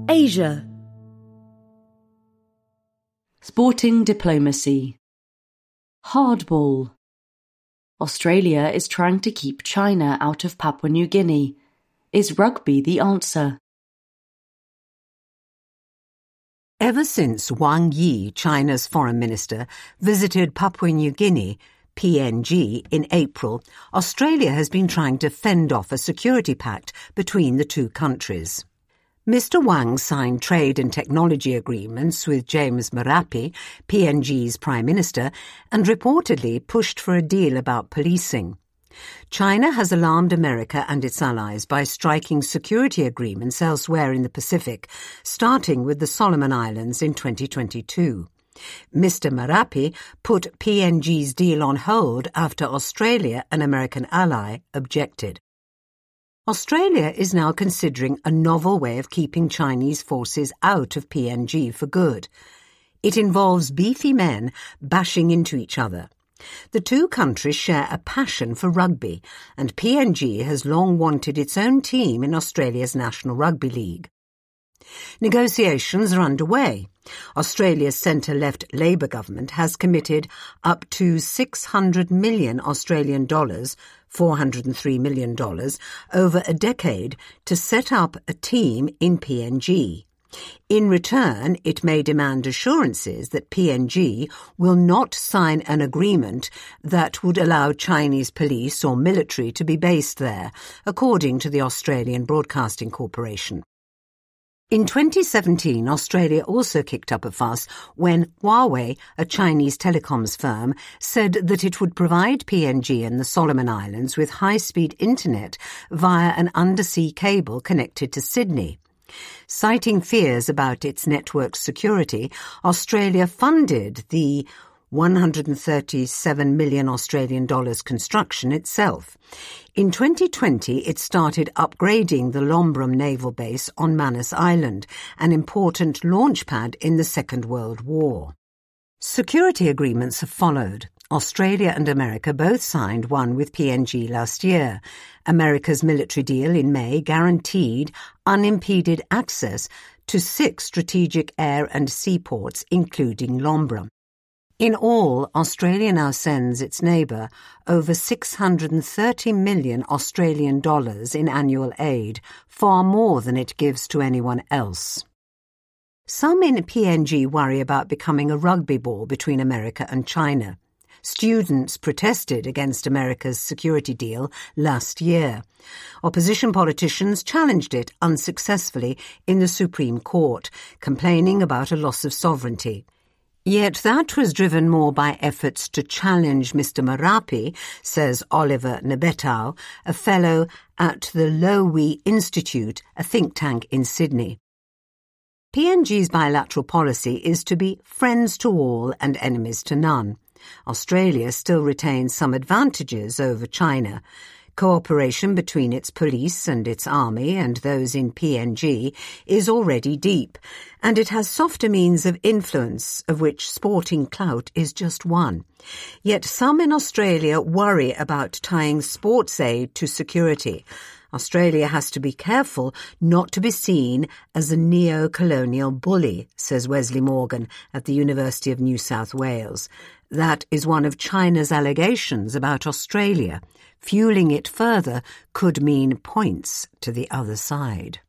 Asia. Sporting diplomacy. Hardball. Australia is trying to keep China out of Papua New Guinea. Is rugby the answer? Ever since Wang Yi, China's foreign minister, visited Papua New Guinea, PNG, in April, Australia has been trying to fend off a security pact between the two countries. Mr. Wang signed trade and technology agreements with James Marape, PNG's Prime Minister, and reportedly pushed for a deal about policing. China has alarmed America and its allies by striking security agreements elsewhere in the Pacific, starting with the Solomon Islands in 2022. Mr. Marape put PNG's deal on hold after Australia, an American ally, objected. Australia is now considering a novel way of keeping Chinese forces out of PNG for good. It involves beefy men bashing into each other. The two countries share a passion for rugby, and PNG has long wanted its own team in Australia's National Rugby League. Negotiations are underway. Australia's centre-left Labour government has committed up to 600 million Australian dollars, $403 million, over a decade to set up a team in PNG. In return, it may demand assurances that PNG will not sign an agreement that would allow Chinese police or military to be based there, according to the Australian Broadcasting Corporation. In 2017, Australia also kicked up a fuss when Huawei, a Chinese telecoms firm, said that it would provide PNG and the Solomon Islands with high-speed internet via an undersea cable connected to Sydney. Citing fears about its network security, Australia funded the $137 million Australian dollars construction itself. In 2020, it started upgrading the Lombrum naval base on Manus Island, an important launch pad in the Second World War. Security agreements have followed. Australia and America both signed one with PNG last year. America's military deal in May guaranteed unimpeded access to 6 strategic air and seaports, including Lombrum. In all, Australia now sends its neighbour over 630 million Australian dollars in annual aid, far more than it gives to anyone else. Some in PNG worry about becoming a rugby ball between America and China. Students protested against America's security deal last year. Opposition politicians challenged it unsuccessfully in the Supreme Court, complaining about a loss of sovereignty. Yet that was driven more by efforts to challenge Mr. Marape, says Oliver Nebetau, a fellow at the Lowy Institute, a think tank in Sydney. PNG's bilateral policy is to be friends to all and enemies to none. Australia still retains some advantages over China. Cooperation between its police and its army and those in PNG is already deep, and it has softer means of influence, of which sporting clout is just one. Yet some in Australia worry about tying sports aid to security. Australia has to be careful not to be seen as a neo-colonial bully, says Wesley Morgan at the University of New South Wales. That is one of China's allegations about Australia. Fueling it further could mean points to the other side.